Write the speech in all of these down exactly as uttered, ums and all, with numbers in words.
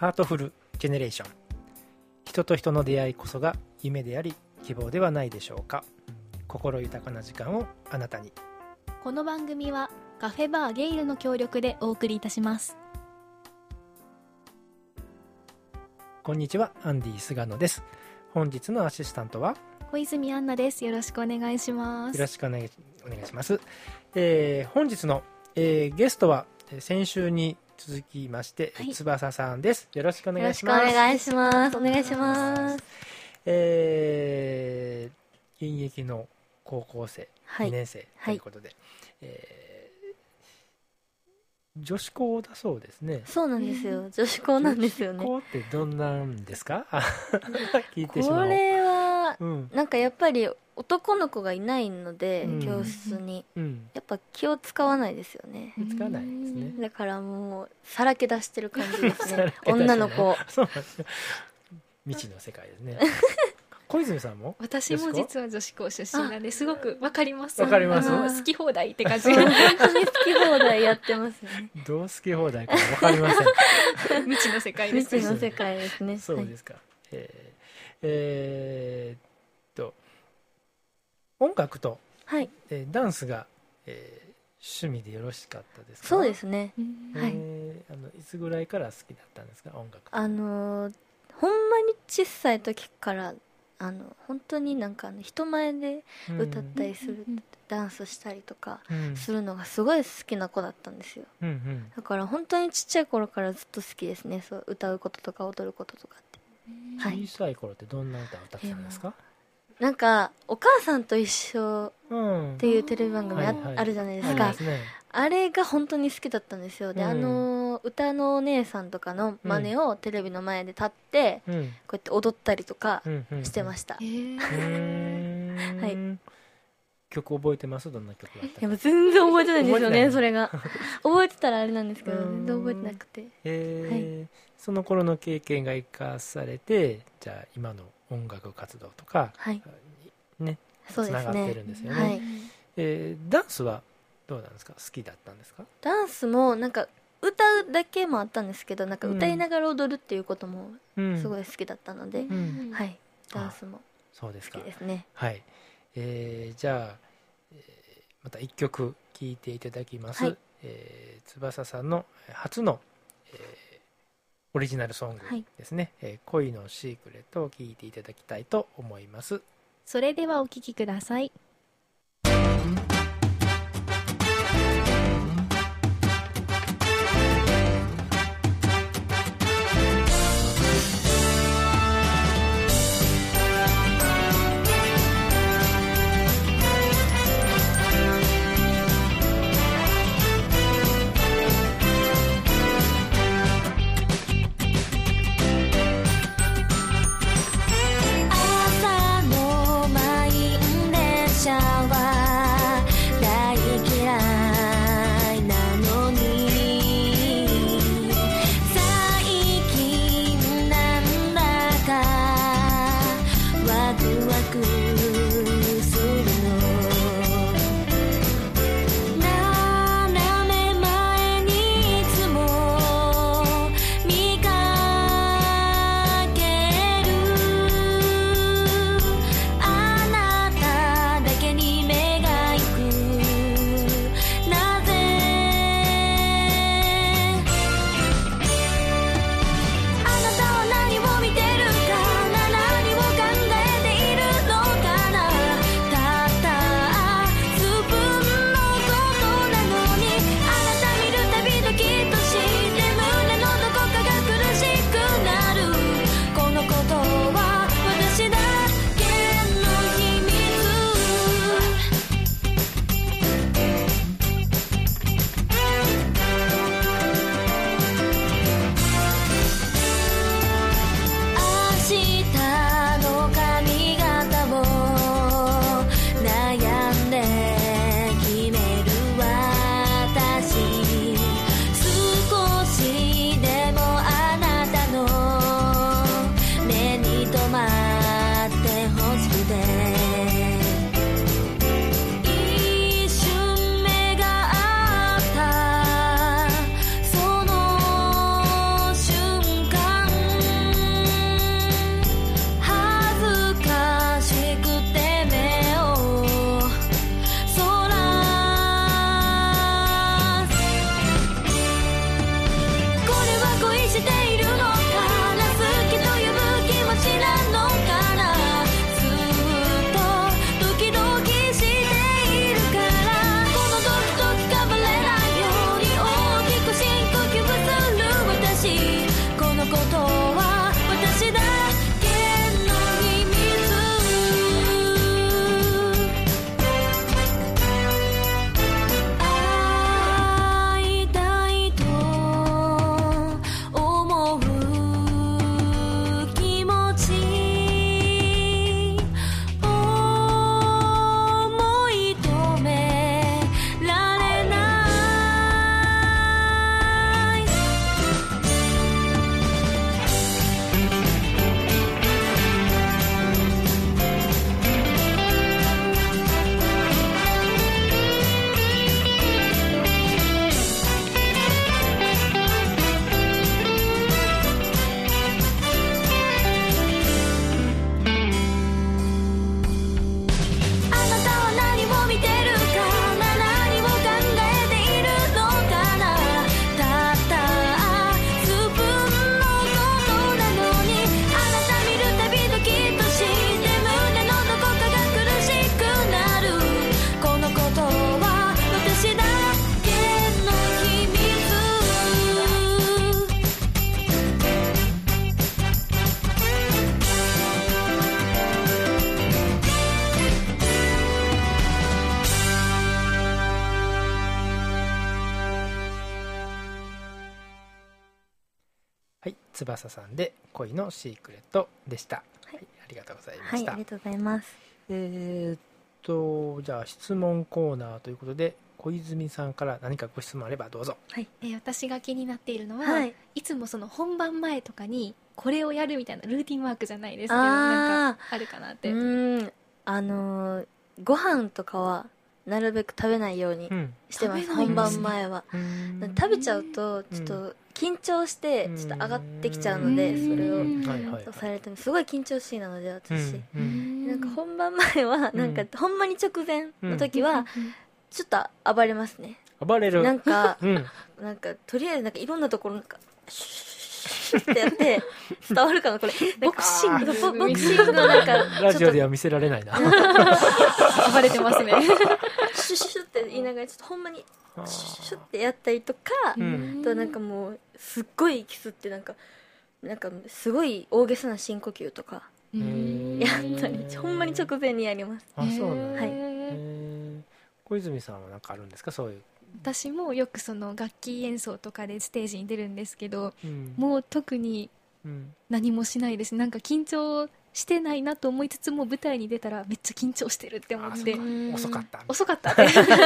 ハートフルジェネレーション。人と人の出会いこそが夢であり希望ではないでしょうか。心豊かな時間をあなたに。 この番組はカフェバーゲイルの協力でお送りいたします。 こんにちは、アンディ菅野です。本日のアシスタントは小泉アンナです。よろしくお願いします。 よろしくお願い、お願いします。えー、本日の、えー、ゲストは先週に続きまして、はい、翼さんです。よろしくお願いします。 よろしくお願いします。お願いします。 えー、現役の高校生、はい、にねん生ということで、はい、えー、女子校だそうですね。 そうなんですよ。女子校なんですよね。 女子校ってどんなんですか？聞いてしまおう。 これは、 うん、 なんかやっぱり男の子がいないので、うん、教室に、うん、やっぱ気を使わないですよね。 気を使わないですね。 だからもうさらけ出してる感じですね。女の子。 そうなんですよ。未知の世界ですね。小泉さんも？ 私も実は女子校出身なんですごくわかります。 わかります。 好き放題って感じ。 本当に好き放題やってますね。 どう好き放題かわかりません。 未知の世界です。 未知の世界ですね。 そうですか。はい、えー、えー、っと音楽と、 はい、 えー、ダンスが、えー、趣味でよろしかったですか？ そうですね。 はい。えー、あのいつぐらいから好きだったんですか？音楽。 あのー、ほんまに小さい時からあの本当になんかあの人前で歌ったりする、うん、ダンスしたりとかするのがすごい好きな子だったんですよ、うんうん、だから本当にちっちゃい頃からずっと好きですね。そう歌うこととか踊ることとかって、 はい、小さい頃ってどんな歌を歌ってたんですか？ なんかお母さんと一緒っていうテレビ番組 あ,、うんはいはい、あるじゃないですか、あ, すね、あれが本当に好きだったんですよ。で、うん、あの歌のお姉さんとかの真似をテレビの前で立って、うん、こうやって踊ったりとかしてました、うんうんうん、はい、 曲覚えてます？どんな曲だったか？ いや全然覚えてないんですよね。それが覚えてたらあれなんですけど全然覚えてなくて、 へ、はい、その頃の経験が生かされてじゃあ今の音楽活動とか、はい、ね、つながってるんですよね。はい、えー、ダンスはどうなんですか？好きだったんですか？ ダンスもなんか歌うだけもあったんですけど、なんか歌いながら踊るっていうこともすごい好きだったので、うんうん、はい、ダンスも好きですね。 はい、えー、じゃあ、えー、また一曲聴いていただきます。はい、えー、翼さんの初の、えー、オリジナルソングですね、はい、えー、恋のシークレットを聴いていただきたいと思います。 それではお聴きください。 朝の満員列車は大嫌いなのに最近なんだかワクワクするの。斜め前にいつも見かけるあなただけに目が行く。なぜあなたは何を見てるかな、何を考えているの翼さんで恋のシークレットでした、はいはい、ありがとうございました。 はい、ありがとうございます。 えー、っとじゃあ質問コーナーということで、小泉さんから何かご質問あればどうぞ。 はい、えー、私が気になっているのは、 はい、 いつもその本番前とかにこれをやるみたいなルーティンワークじゃないですけど、なんかあるかなって。 うーん、あのー、ご飯とかはなるべく食べないようにしてます、うん、本番前は。食べちゃうとちょっと緊張してちょっと上がってきちゃうので、それをされてもすごい緊張しいなので私、なんか本番前はなんかほんまに直前の時はちょっと暴れますね。 暴れる。 なんか、うん、なんかとりあえずなんかいろんなところなんかシュッってやって伝わるかなこれボクシングボクシングのなんかラジオでは見せられないな暴れてますねシュシュシュって言いながらちょっとほんまにシュシュってやったりとか、うん、となんかもうすっごい息吸ってなんかなんかすごい大げさな深呼吸とかやったりほんまに直前にやります。 あ、そうなんだ、 はい、 小泉さんは何かあるんですか、そういう。 私もよくその楽器演奏とかでステージに出るんですけど、うん、もう特に何もしないです。なんか緊張してないなと思いつつも舞台に出たらめっちゃ緊張してるって思って、 遅かった遅かったって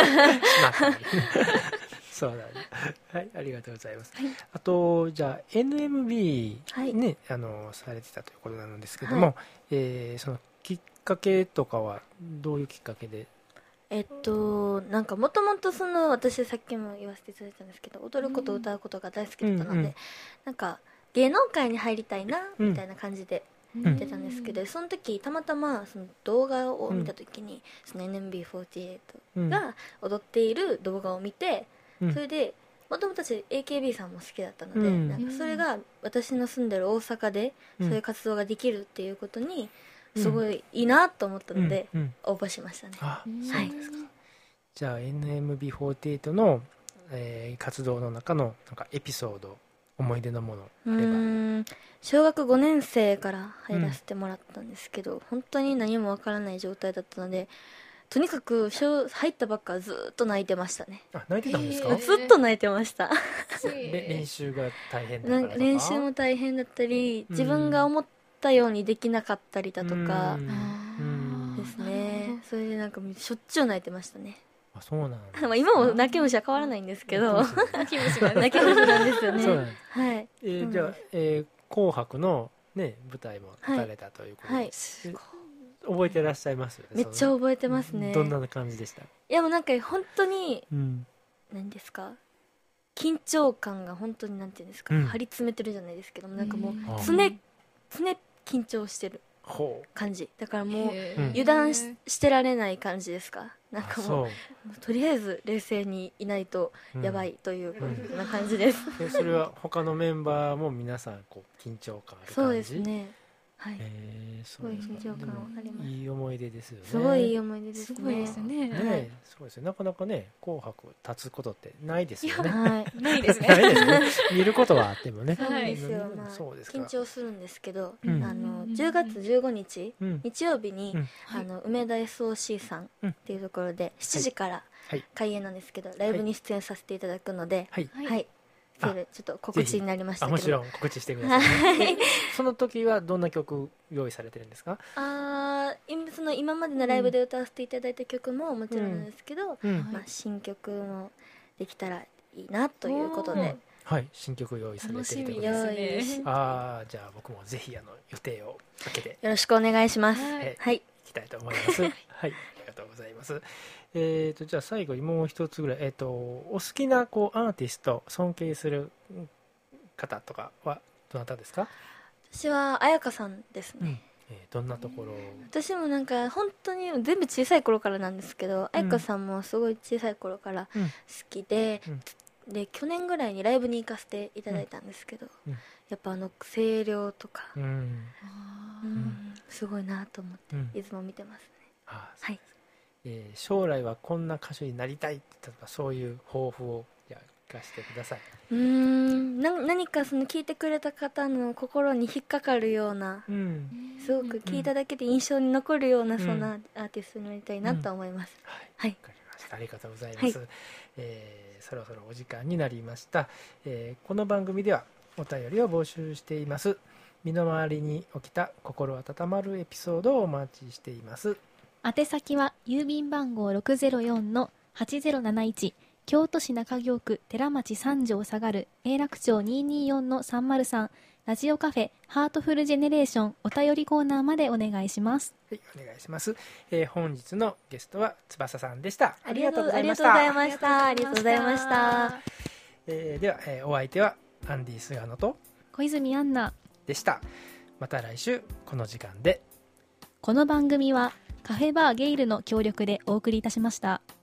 そうだね、はい、ありがとうございます、はい、あとじゃあ エヌエムビー ね、はい、あのされてたということなんですけども、はい、えー、そのきっかけとかはどういうきっかけで。 えっとなんかもともとその私さっきも言わせていただいたんですけど踊ること歌うことが大好きだったので、うんうん、なんか芸能界に入りたいなみたいな感じで言ってたんですけど、うん、その時たまたまその動画を見た時に、うん、その エヌエムビーフォーティーエイト が踊っている動画を見て、うん、それでもともと私 エーケービー さんも好きだったので、うん、なんかそれが私の住んでる大阪でそういう活動ができるっていうことにすごいいいなと思ったので、うんうん、応募しましたね。 あ、そうですか、はい、じゃあ エヌエムビーフォーティーエイト の、えー、活動の中のなんかエピソード思い出のものあれば。うーん、 小学ごねん生から入らせてもらったんですけど、うん、本当に何もわからない状態だったのでとにかく入ったばっかずっと泣いてましたね。 あ、泣いてたんですか？ ずっと泣いてました練習が大変だからとか。 練習も大変だったり自分が思ったようにできなかったりだとかですね。それでなんかしょっちゅう泣いてましたね。 あ、そうなんですまあ今も泣き虫は変わらないんですけど泣き虫なんですよね。 そうなんです、 はい、 えー、じゃあ、えー、紅白の、ね、舞台も立たれたということで、はいはい、 すごい覚えてらっしゃいます？ めっちゃ覚えてますね。 どんな感じでした？いやもうなんか本当に、うん、何ですか、緊張感が本当になんていうんですか、うん、張り詰めてるじゃないですけども、なんかもう常常緊張してる感じだからもう油断 し, してられない感じですか。なんかもうとりあえず冷静にいないとやばいというような感じです、 うんうん、それは他のメンバーも皆さんこう緊張感ある感じ？ そうですね、はい、 えー、 すごい緊張感あります。 いい思い出ですよね。 すごいいい思い出ですね。 すごいですね。 ね、はい、そうですね。なかなかね、紅白立つことってないですよね。 はい、 ないですね。 ないですね。見ることはあってもね。 そうですよ。まあ、そうですか。緊張するんですけど、うん、あのじゅうがつじゅうごにち、うん、日曜日に、うん、あの梅田 エスオーシー さんっていうところでしちじから開演なんですけど、はい、ライブに出演させていただくので、はい。はい、ちょっと告知になりましたけど、 もちろん告知してください、ね、その時はどんな曲用意されてるんですか？ あその今までのライブで歌わせていただいた曲ももちろんなんですけど、うん、まあ、新曲もできたらいいなということで、 はい、新曲用意されているということですね。ああ、じゃあ僕もぜひあの予定をかけてよろしくお願いします。はい、はい、 いきたいと思いますはい、ありがとうございます。えー、とじゃあ最後にもう一つぐらい、えー、とお好きなこうアーティスト、尊敬する方とかはどなたですか？ 私は彩香さんですね、うん、 えー、どんなところ？ 私もなんか本当に全部小さい頃からなんですけど、彩香さんもすごい小さい頃から好きで、うん、で去年ぐらいにライブに行かせていただいたんですけど、うん、やっぱあの声量とか、うんうん、すごいなと思っていつも見てますね、うん、ああ、そうです。 はい、えー、将来はこんな歌手になりたいって言ったらそういう抱負を聞かせてください。 うーんな何かその聞いてくれた方の心に引っかかるような、うん、すごく聞いただけで印象に残るような、うん、そんなアーティストになりたいなと思います、うん、はい、 はい、わかりました。ありがとうございます、はい、えー、そろそろお時間になりました、えー、この番組ではお便りを募集しています。身の回りに起きた心温まるエピソードをお待ちしています。 宛先は郵便番号 ろくゼロよんのはちゼロなないち、京都市中京区寺町三条下がる永楽町 にーにーよんのさんまるさん、ラジオカフェハートフルジェネレーションお便りコーナーまでお願いします。 はい、お願いします。えー、本日のゲストは翼さんでした。 ありがとうございました。ありがとうございました。ありがとうございました。 えー、では、えー、お相手はアンディ菅野と小泉アンナでした。また来週この時間で。 この番組はカフェバーゲイルの協力でお送りいたしました。